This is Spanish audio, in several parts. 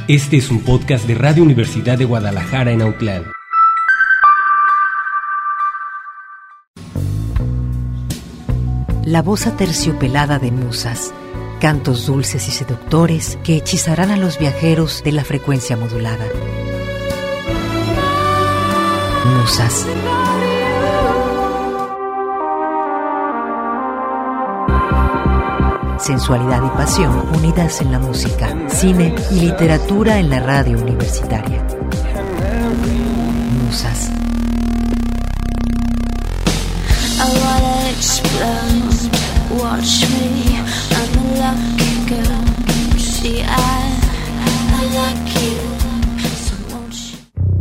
Este es un podcast de Radio Universidad de Guadalajara en Autlán. La voz aterciopelada de musas, cantos dulces y seductores que hechizarán a los viajeros de la frecuencia modulada. Musas. Sensualidad y pasión unidas en la música, cine y literatura en la radio universitaria. Musas. I wanna explode, watch me, I'm a lucky girl. See, I like you, so won't you?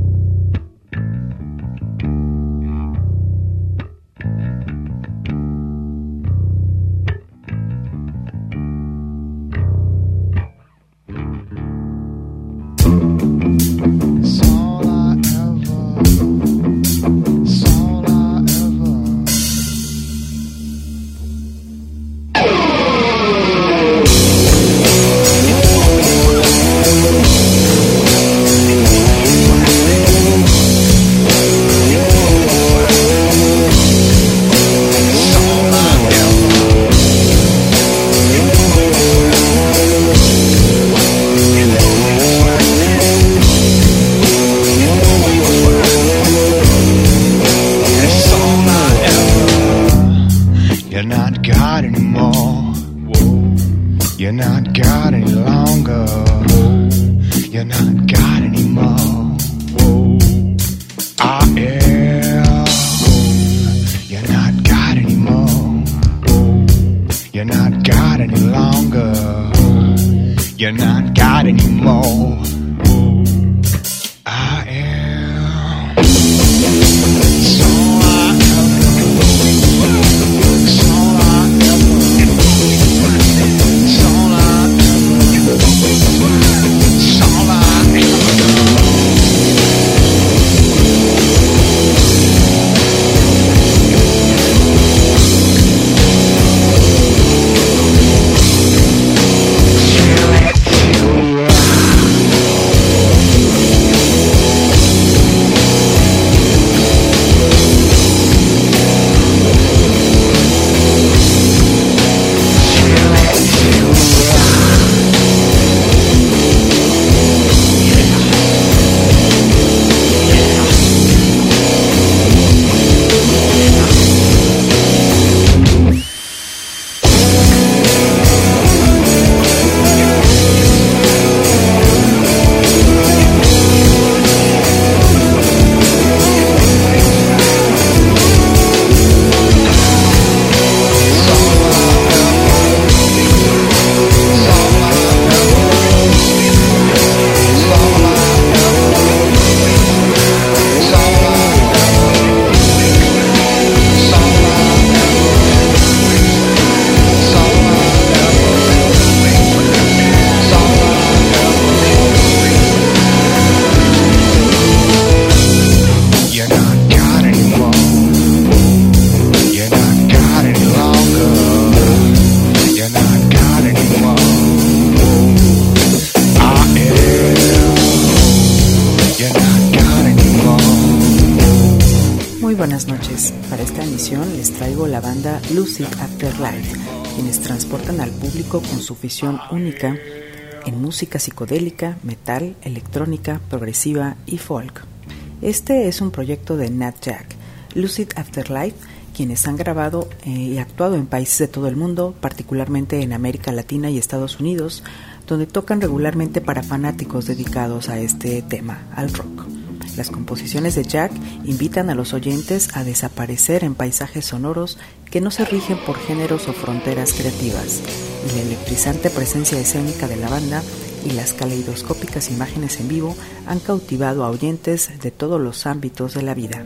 Lucid Afterlife, quienes transportan al público con su visión única en música psicodélica, metal, electrónica, progresiva y folk. Este es un proyecto de Nat Jack, Lucid Afterlife, quienes han grabado y actuado en países de todo el mundo, particularmente en América Latina y Estados Unidos, donde tocan regularmente para fanáticos dedicados a este tema, al rock. Las composiciones de Jack invitan a los oyentes a desaparecer en paisajes sonoros que no se rigen por géneros o fronteras creativas, y la electrizante presencia escénica de la banda y las caleidoscópicas imágenes en vivo han cautivado a oyentes de todos los ámbitos de la vida.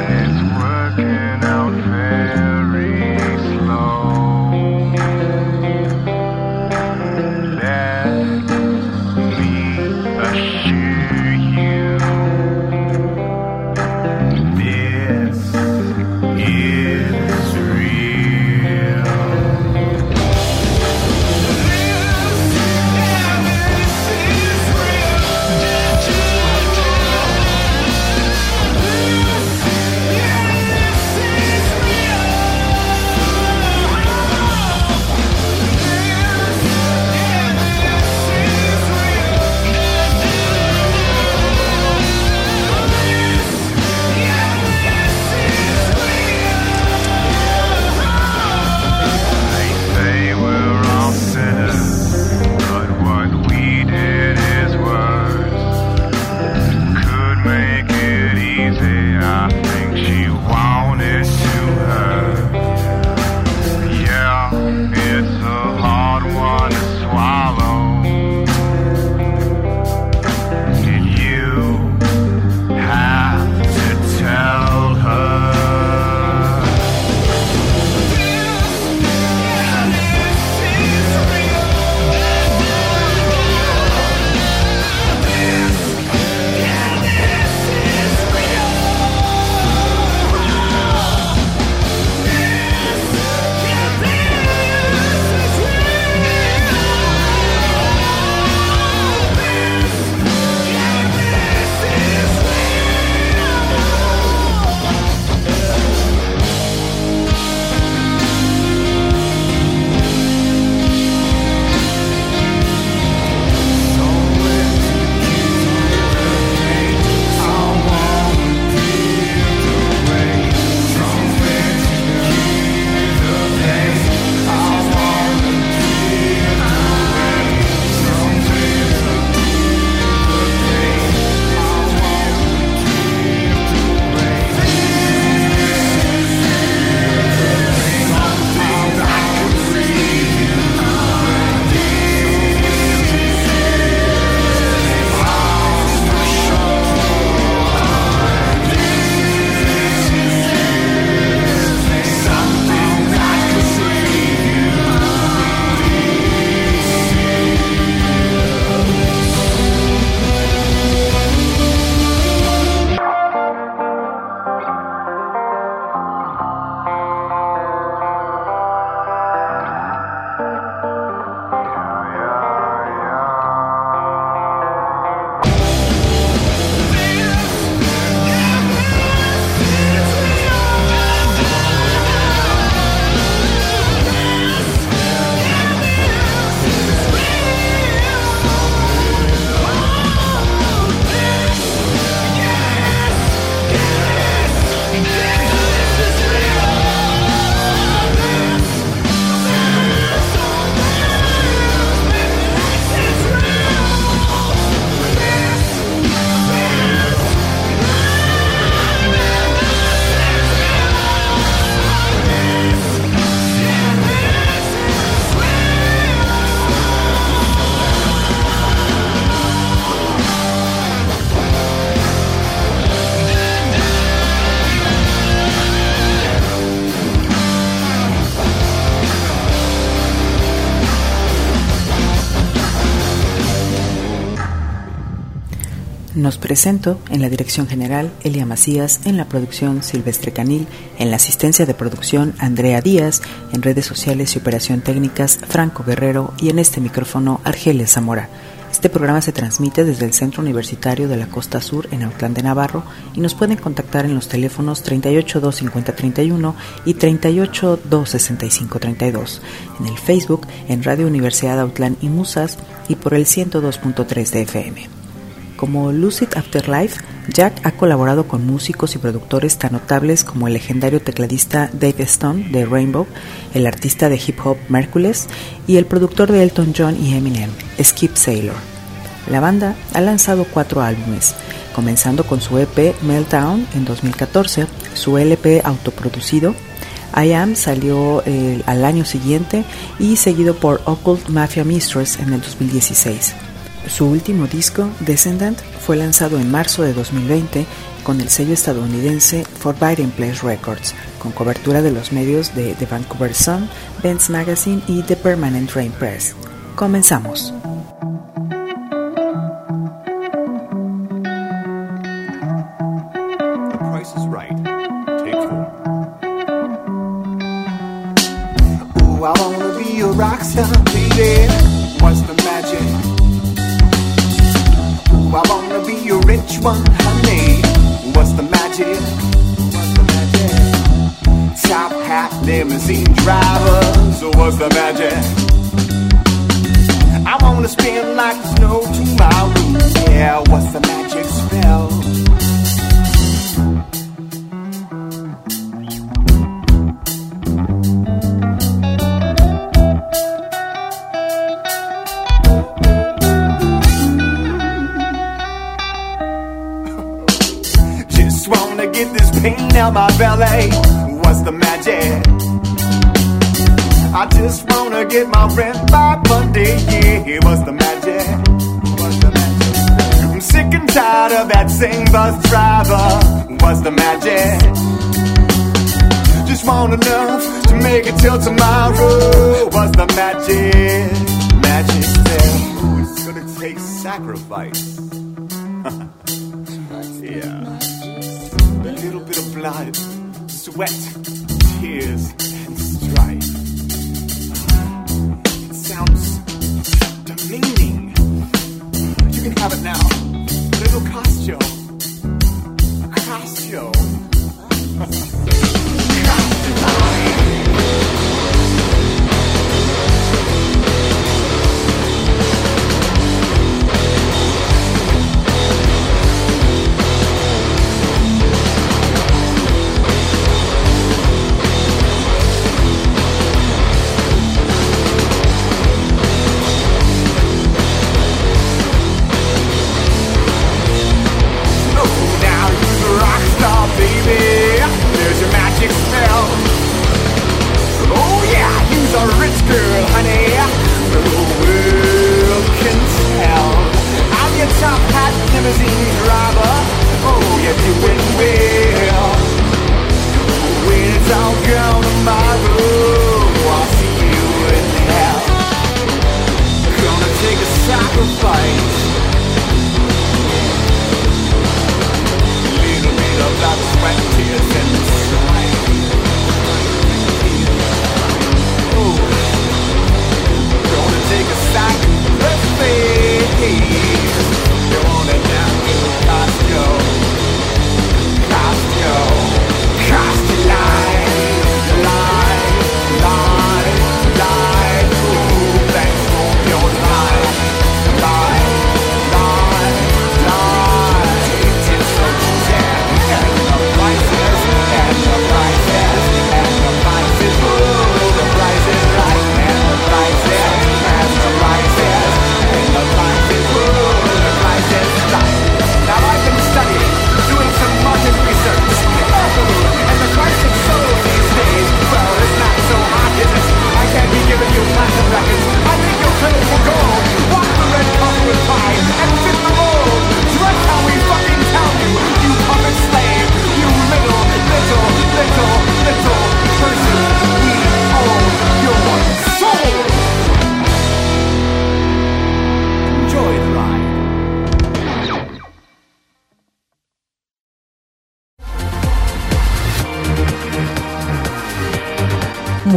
Working out very slow. Nos presento: en la dirección general, Elia Macías; en la producción, Silvestre Canil; en la asistencia de producción, Andrea Díaz; en redes sociales y operación técnicas, Franco Guerrero; y en este micrófono, Argelia Zamora. Este programa se transmite desde el Centro Universitario de la Costa Sur en Autlán de Navarro, y nos pueden contactar en los teléfonos 38-250-31 y 38-265-32, en el Facebook, en Radio Universidad Autlán y Musas, y por el 102.3 de FM. Como Lucid Afterlife, Jack ha colaborado con músicos y productores tan notables como el legendario tecladista Dave Stone de Rainbow, el artista de hip hop Merkules y el productor de Elton John y Eminem, Skip Saylor. La banda ha lanzado 4 álbumes, comenzando con su EP Meltdown en 2014, su LP autoproducido I Am salió al año siguiente, y seguido por Occult Mafia Mistress en el 2016. Su último disco, Descendant, fue lanzado en marzo de 2020 con el sello estadounidense Forbidden Place Records, con cobertura de los medios de The Vancouver Sun, Ben's Magazine y The Permanent Rain Press. Comenzamos. The Price is Right. Take 4. Ooh, I wanna be a rock star, baby. What's the magic? I wanna be a rich one, honey. What's the magic? What's the magic? Top hat, limousine drivers. What's the magic? I wanna spin like there's no tomorrow. Yeah, what's the magic spell? Get this pain out my belly. What's the magic? I just wanna get my rent by Monday. Yeah, what's the magic? What's the magic? I'm sick and tired of that same bus driver. What's the magic? Just want enough to make it till tomorrow. What's the magic? Magic said, ooh, it's gonna take sacrifice. Yeah. A little bit of blood, sweat, tears, and strife. It sounds demeaning. You can have it now, but it'll cost you. Cost you.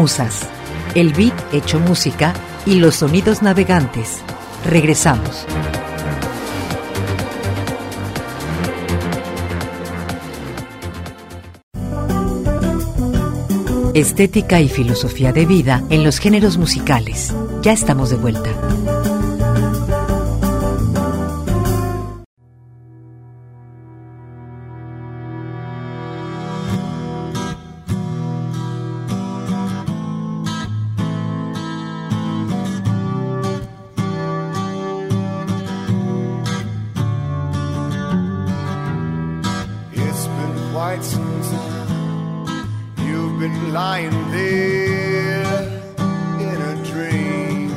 Musas, el beat hecho música y los sonidos navegantes. Regresamos. Estética y filosofía de vida en los géneros musicales. Ya estamos de vuelta. It's been quite some time. You've been lying there in a dream,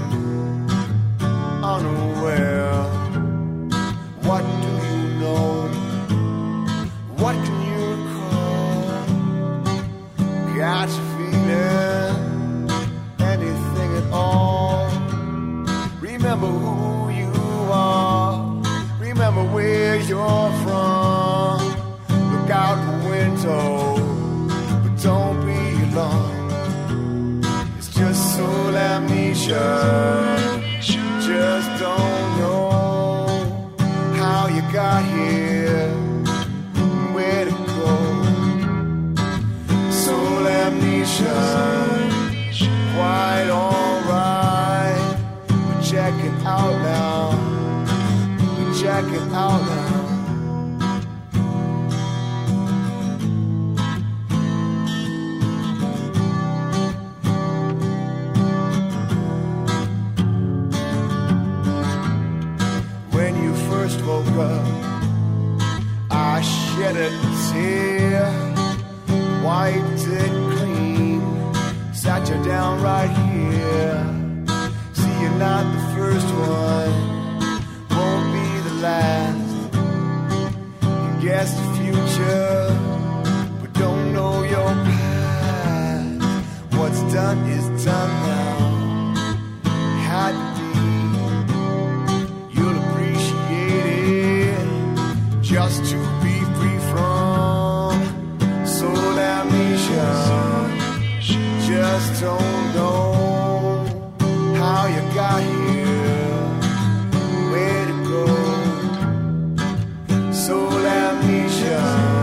unaware. What do you know? What can you recall? Got you feeling anything at all? Remember who you are. Remember where you're from. Look out the window, but don't be alone. It's just soul amnesia. Just don't know how you got here, where to go. Soul amnesia, quite alright. But check it out now. Check it out now. When you first woke up, I shed a tear, wiped it clean, sat you down right here. See, you're not the first one, won't be the last. You guess the future, but don't know your past. What's done is done now. Had to be, you'll appreciate it, just to be free from soul amnesia. Just don't know how you got here, where to go. Soul amnesia,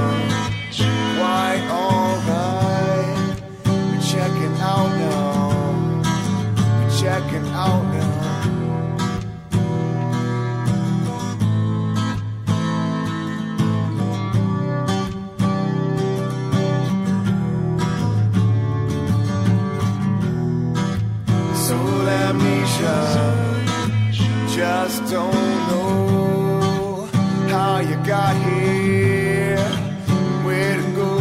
quite alright. We're checking out now. We're checking out now. Soul amnesia, just don't know how you got here, where to go.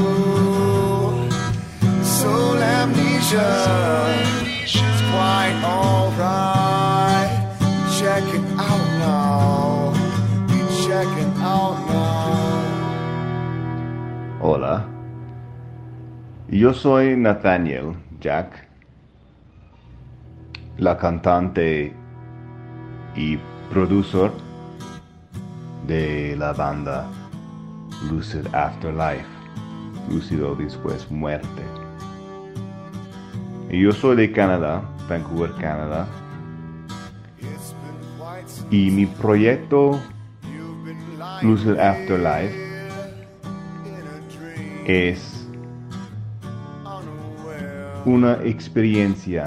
Soul amnesia, it's quite alright. Check it out now. Be checking out now. Hola, yo soy Nathaniel Jack, la cantante y productor de la banda Lucid Afterlife, Lúcido Después Muerte. Y yo soy de Canadá, Vancouver, Canadá, y mi proyecto Lucid Afterlife es una experiencia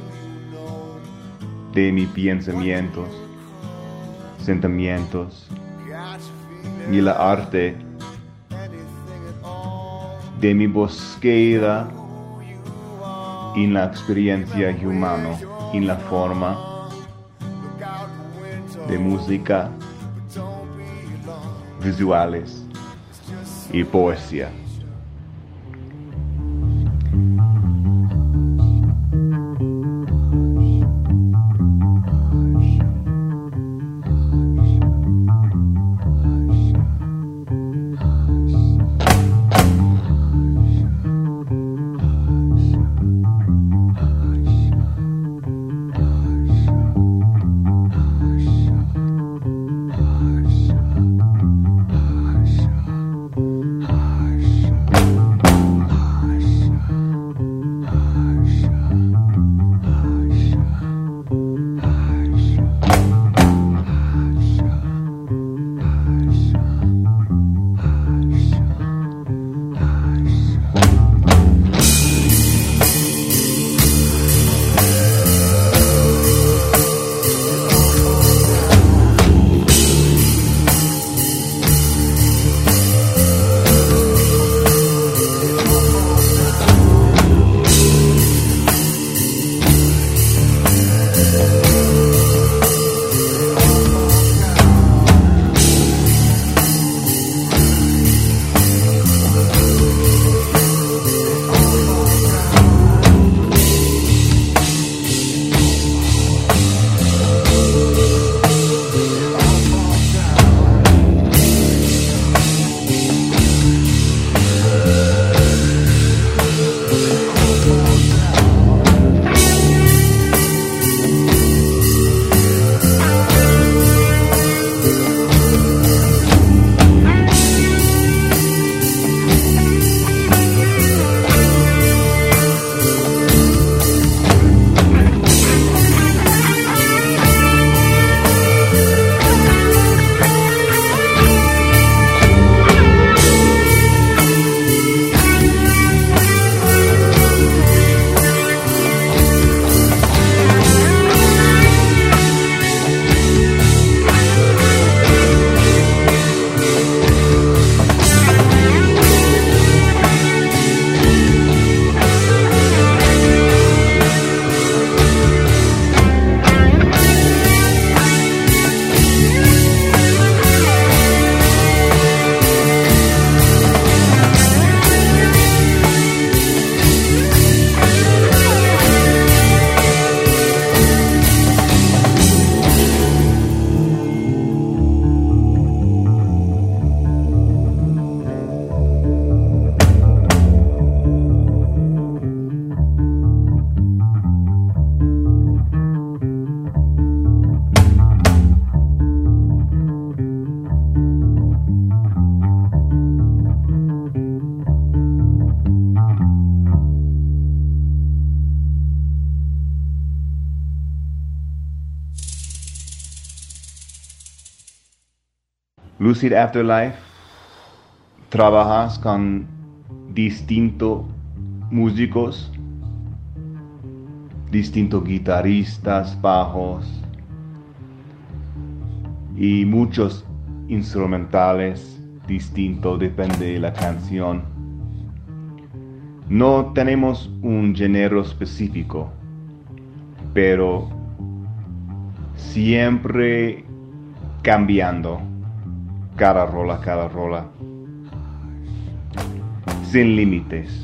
de mis pensamientos, sentimientos y la arte de mi búsqueda en la experiencia humana, en la forma de música, visuales y poesía. Lucid Afterlife trabajas con distintos músicos, distintos guitarristas, bajos y muchos instrumentales distintos, depende de la canción. No tenemos un género específico, pero siempre cambiando cada rola, sin límites.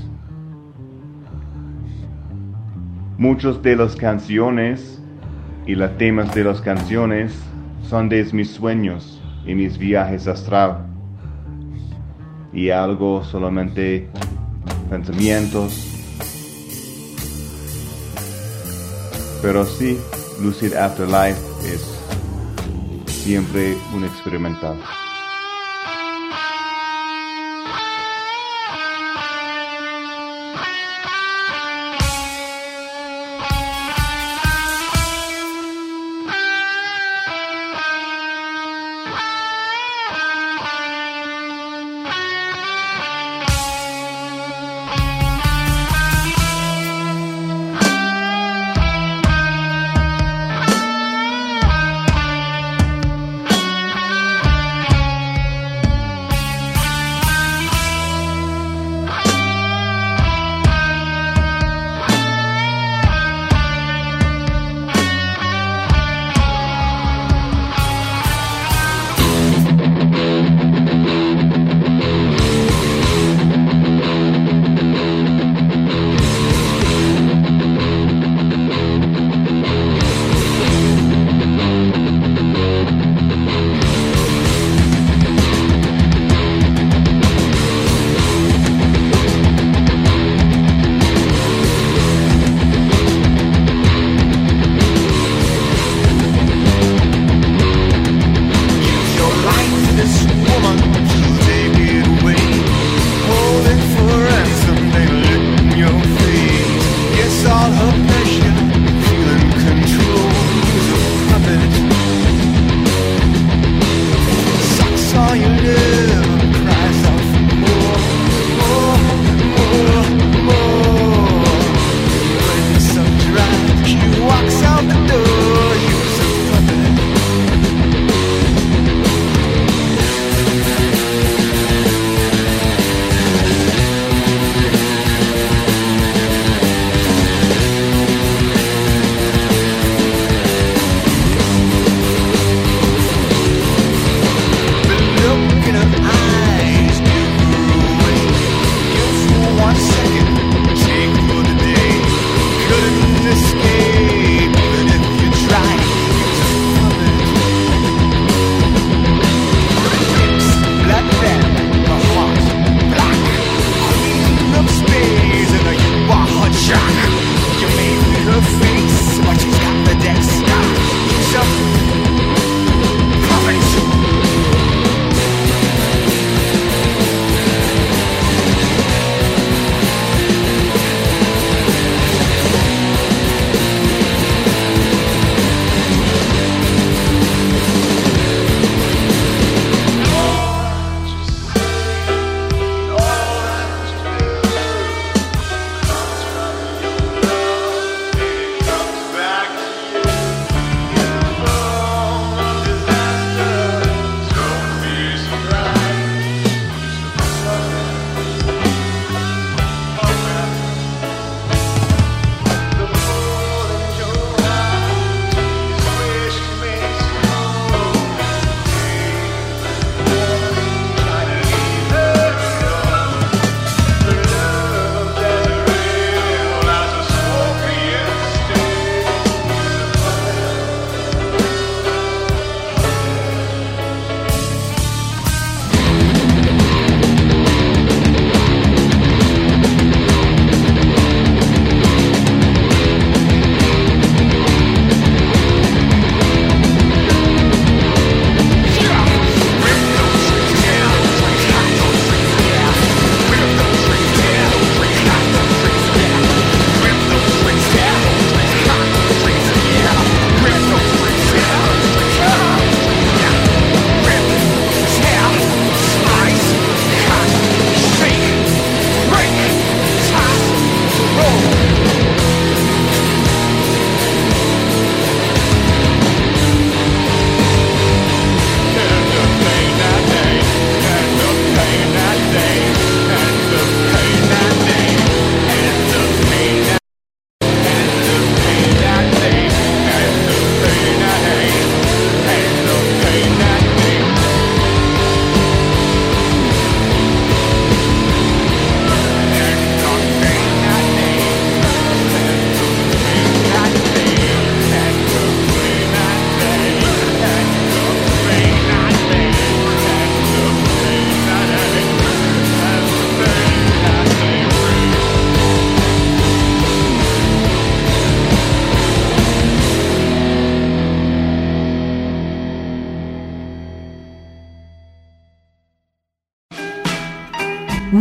Muchos de las canciones y los temas de las canciones son de mis sueños y mis viajes astral, y algo solamente pensamientos. Pero sí, Lucid Afterlife es siempre un experimental.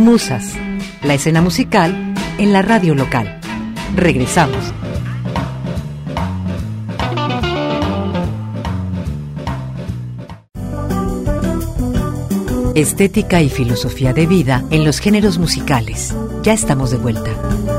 Musas, la escena musical en la radio local. Regresamos. Estética y filosofía de vida en los géneros musicales. Ya estamos de vuelta.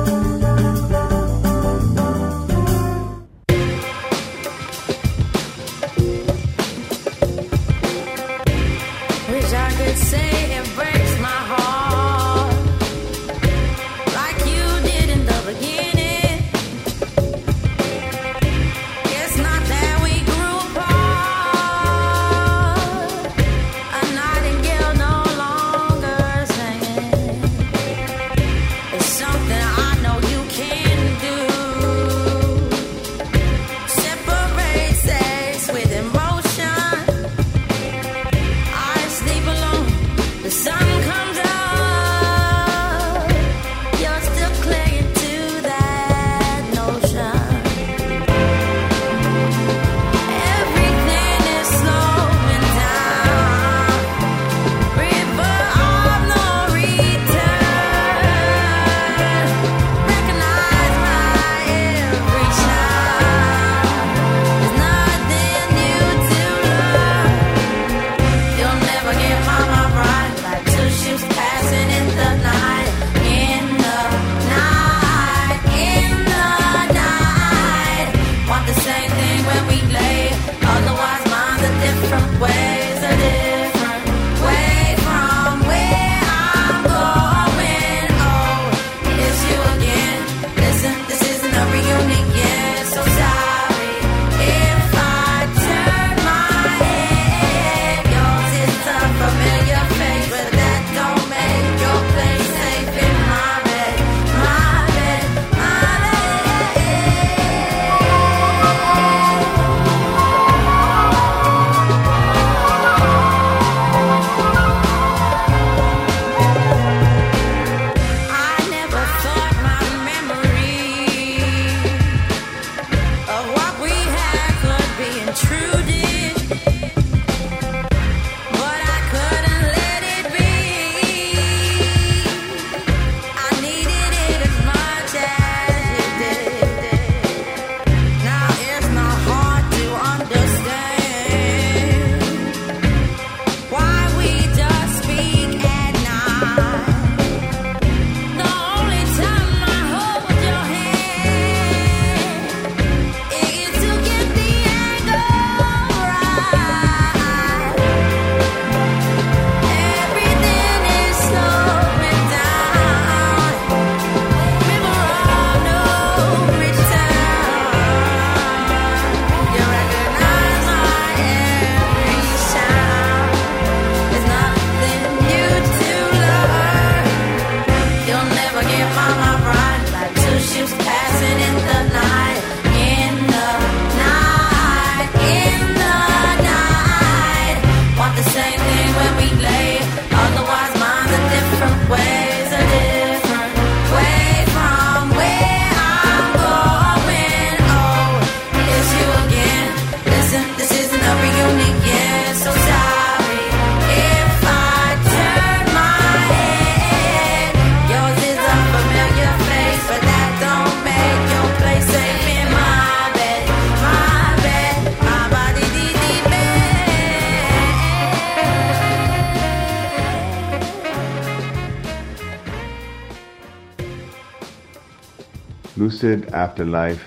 Lucid Afterlife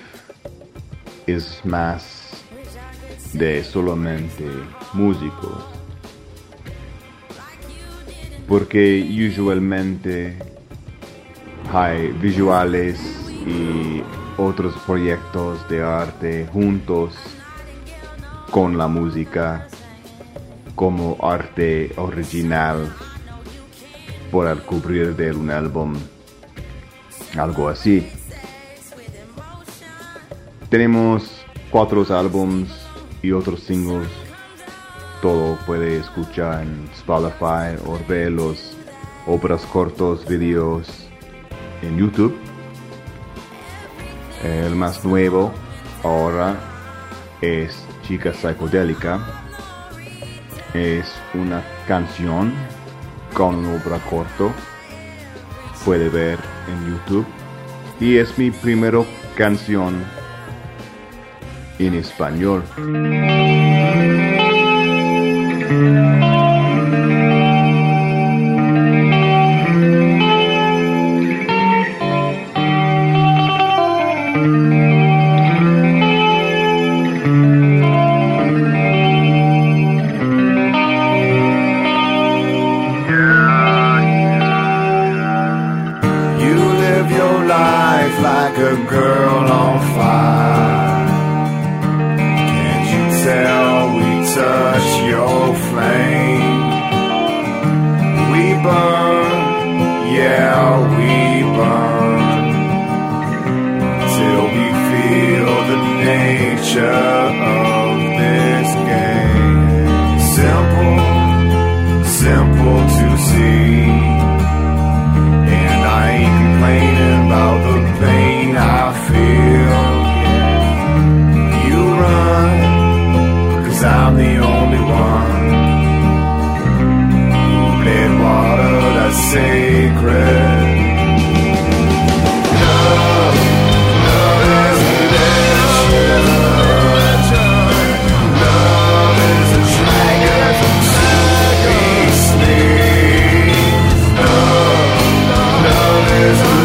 es más de solamente músicos, porque usualmente hay visuales y otros proyectos de arte juntos con la música como arte original para cubrir de un álbum, algo así. Tenemos 4 álbumes y otros singles. Todo puede escuchar en Spotify o ver los obras cortos, videos en YouTube. El más nuevo ahora es Chica Psicodélica. Es una canción con un obra corto puede ver en YouTube. Y es mi primera canción en español. Like a girl on fire. Can't you tell we touch your flame? We burn, yeah, we burn, till we feel the nature of this game. Simple, simple to see, and I ain't complaining about the pain I feel. You run, 'cause I'm the only one who bled water that's sacred. Love, love is a legend. Love is a dragon that we sleep. Love is a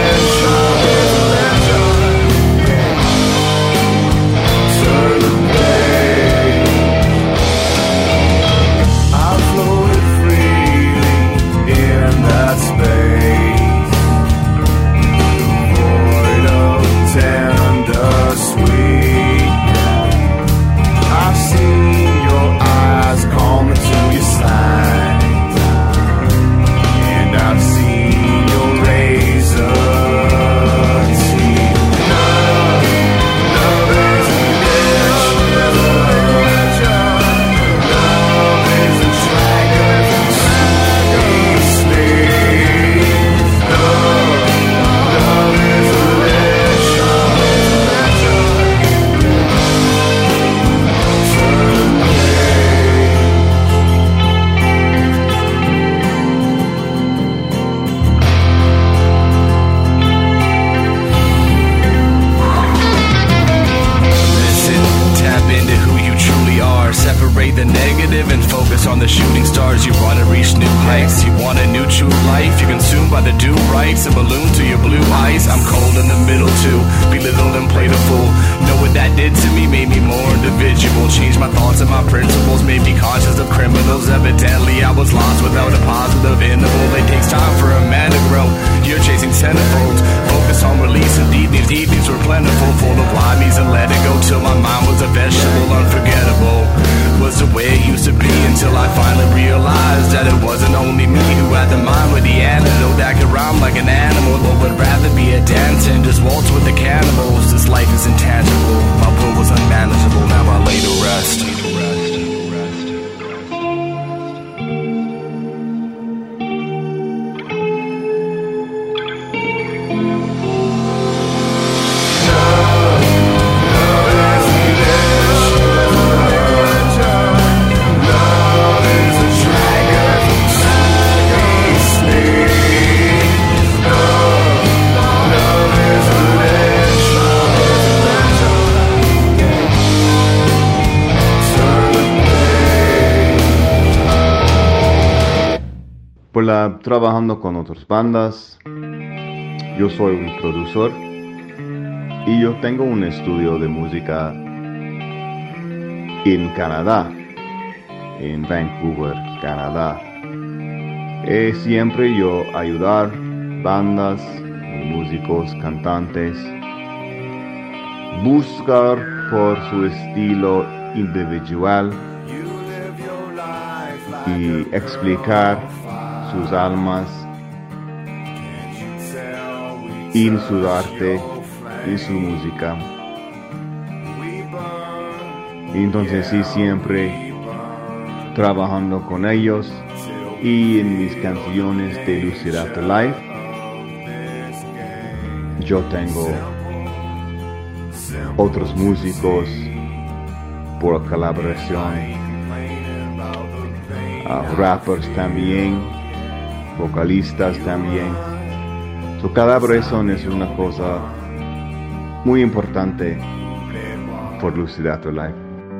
trabajando con otras bandas. Yo soy un productor y yo tengo un estudio de música en Canadá, en Vancouver, Canadá. Siempre yo ayudar bandas, músicos, cantantes, buscar por su estilo individual y explicar sus almas en su arte, en su música. Entonces sí, siempre trabajando con ellos y en mis canciones de Lucid Afterlife yo tengo otros músicos por colaboración, rappers también, vocalistas también, Collaboration es una cosa muy importante por Lucid Afterlife.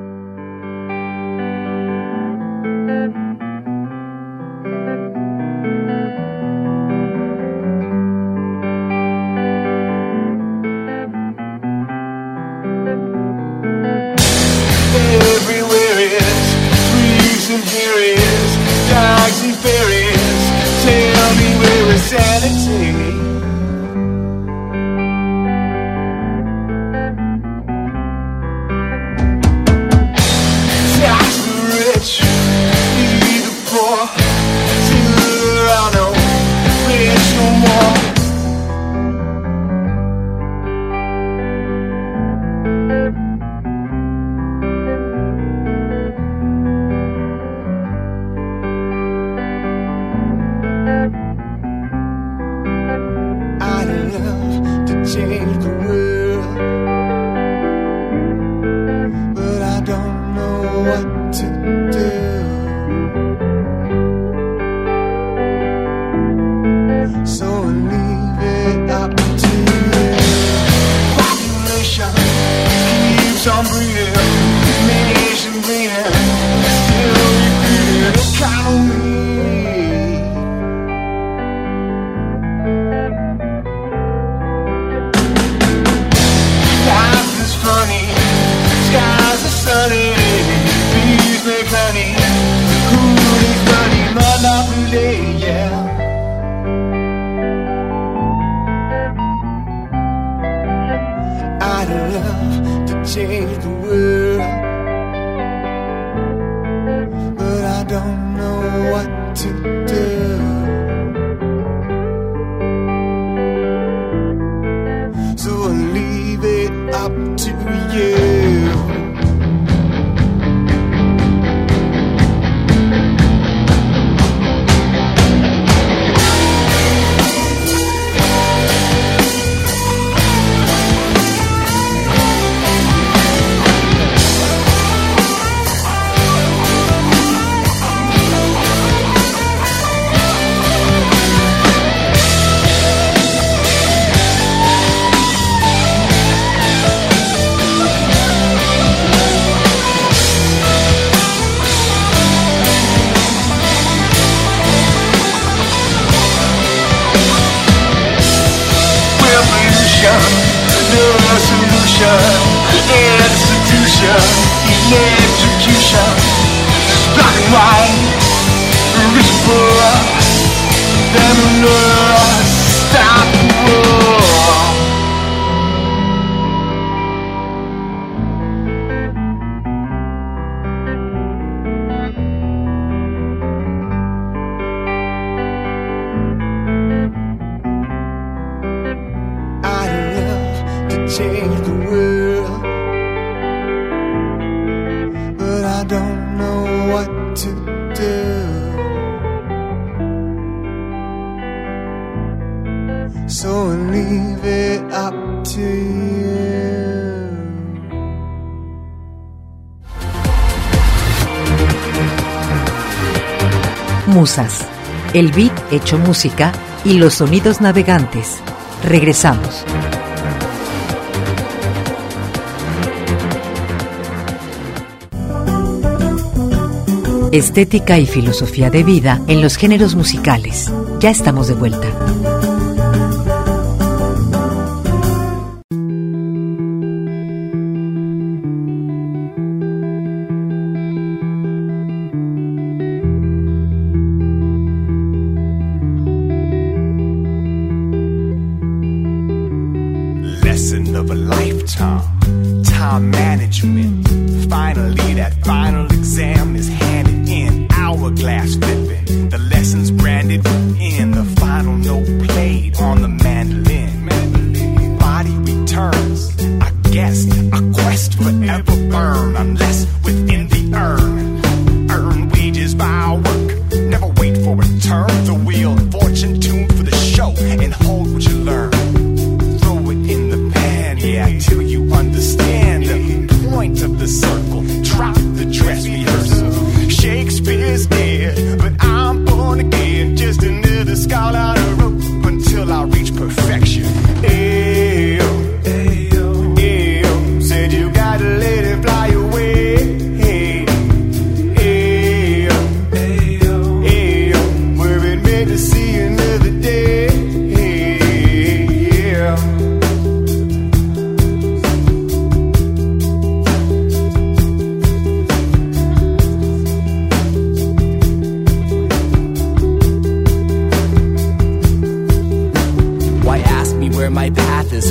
Musas, el beat hecho música y los sonidos navegantes. Regresamos. Estética y filosofía de vida en los géneros musicales. Ya estamos de vuelta. Lesson of a lifetime, time management. Finally, that final exam is handed in. Hourglass flipping, the lessons branded in. The final note played on the mandolin. Body returns, I guess, a quest forever burn. Unless within the urn, earn wages by our work. Never wait for return. The wheel of fortune tuned for the show, and hold what you learn. Till you understand the point of the circle. Drop the dress rehearsal. Shakespeare's dead, but I'm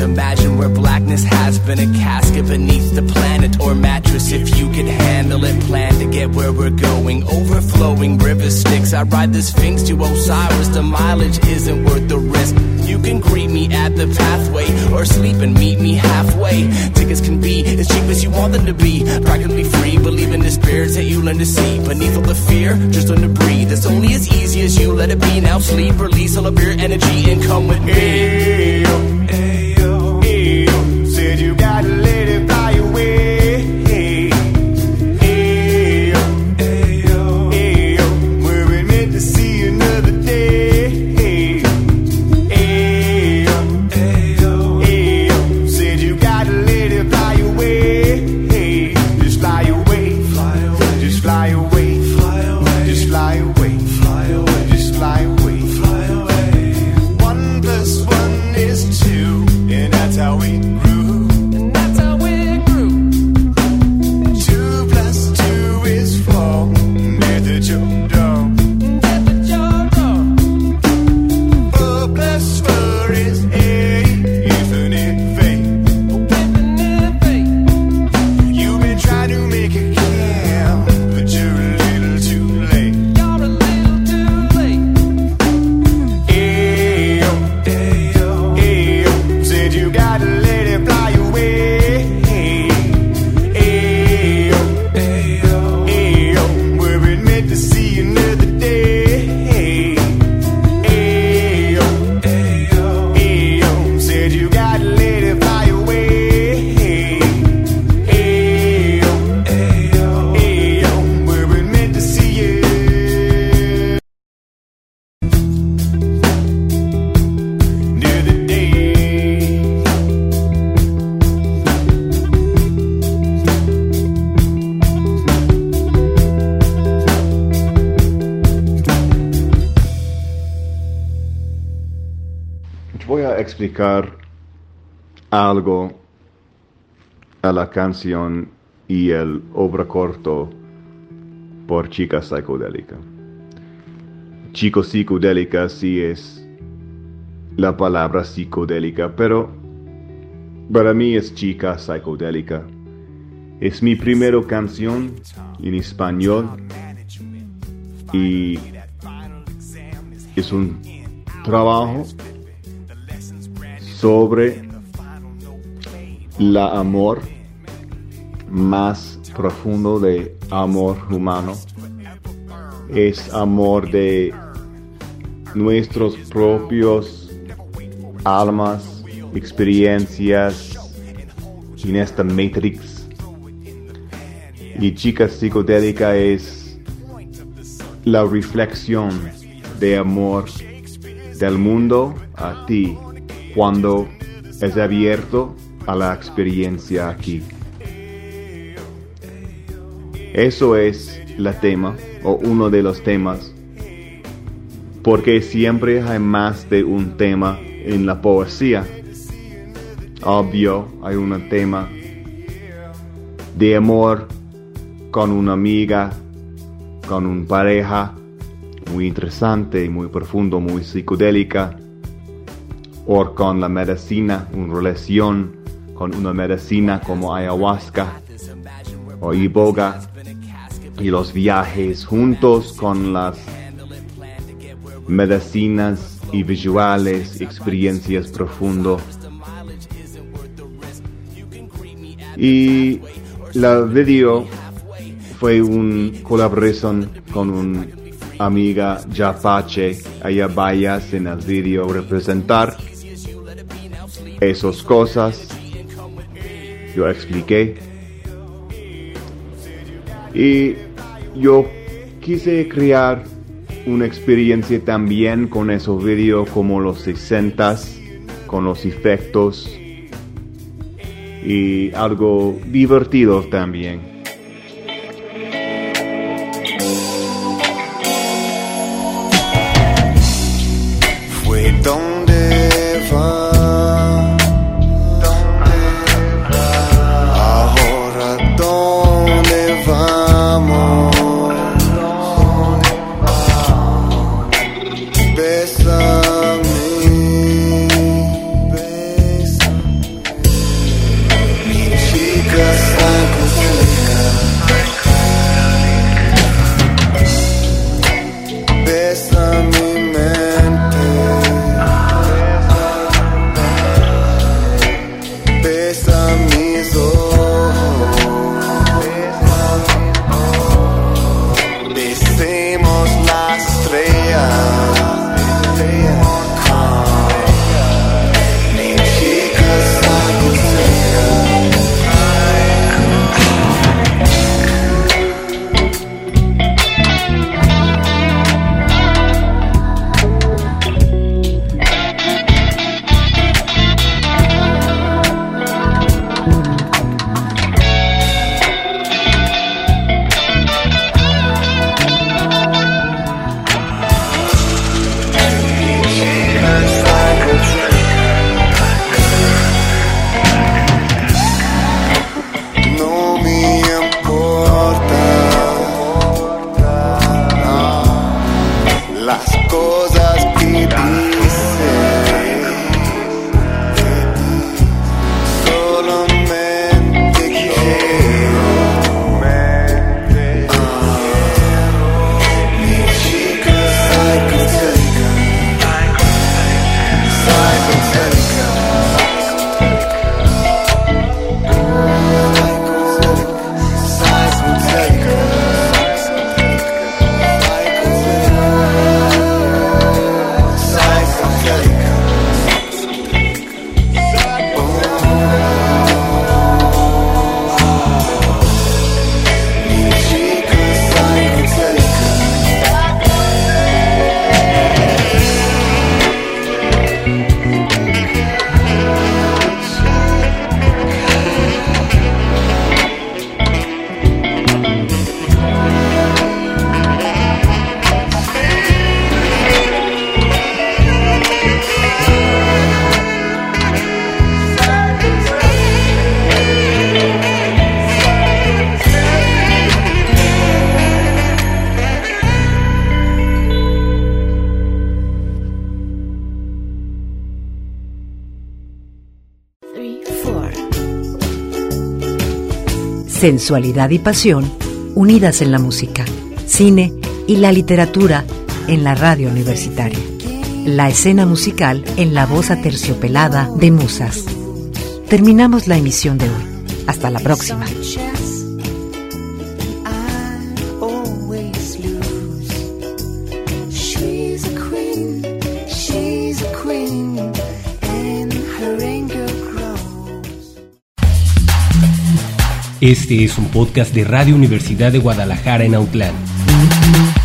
Imagine where blackness has been a casket beneath the planet or mattress. If you could handle it, plan to get where we're going. Overflowing river Styx, I ride the Sphinx to Osiris. The mileage isn't worth the risk. You can greet me at the pathway or sleep and meet me halfway. Tickets can be as cheap as you want them to be. Practically free, believe in the spirits that you learn to see. Beneath all the fear, just learn to breathe. It's only as easy as you let it be. Now sleep, release all of your energy and come with me. Ayo, ayo, ayo. Said you gotta let it fly away. Ayo, ayo, ayo. We're meant to see another day. Ayo, ayo, ayo. Said you gotta let it fly away. Just fly away, fly away, just fly away, fly away, just fly away, fly away, just fly away, fly away. 1 + 1 is 2, and that's how we grew. And that's how we grew. 2 + 2 is 4. Death at your door. Death at your door. 4 + 4 is 8. Infinite fate. Infinite fate. You've been trying to make it count, but you're a little too late. You're a little too late. Ayo, ayo, ayo. Said you gotta let it fly away. Ayo, ayo, ayo. We're meant to see another day. Ayo, ayo, ayo. Said you gotta let it fly away. Ayo, ayo, ayo. We're meant to see you. Another day. Voy a explicar algo a la canción y el obra corto por Chica Psicodélica. Chico psicodélica sí es la palabra psicodélica, pero para mí es Chica Psicodélica. Es mi primera canción en español y es un trabajo sobre el amor más profundo de amor humano. Es amor de nuestros propios almas, experiencias en esta matrix. Y Chica Psicodélica es la reflexión de amor del mundo a ti cuando es abierto a la experiencia aquí. Eso es el tema, o uno de los temas, porque siempre hay más de un tema en la poesía. Obvio, hay un tema de amor con una amiga, con una pareja, muy interesante, muy profundo, muy psicodélica, o con la medicina, una relación con una medicina como ayahuasca o iboga, y los viajes juntos con las medicinas y visuales, experiencias profundas. Y la video fue una colaboración con una amiga Yapache. Ella vaya en el video representar esas cosas. Yo expliqué. Y yo quise crear una experiencia también con esos videos como los 60s, con los efectos y algo divertido también. Fue donde va, ahora dónde vamos. Bésame, sensualidad y pasión unidas en la música, cine y la literatura en la radio universitaria. La escena musical en la voz aterciopelada de Musas. Terminamos la emisión de hoy. Hasta la próxima. Este es un podcast de Radio Universidad de Guadalajara en Autlán.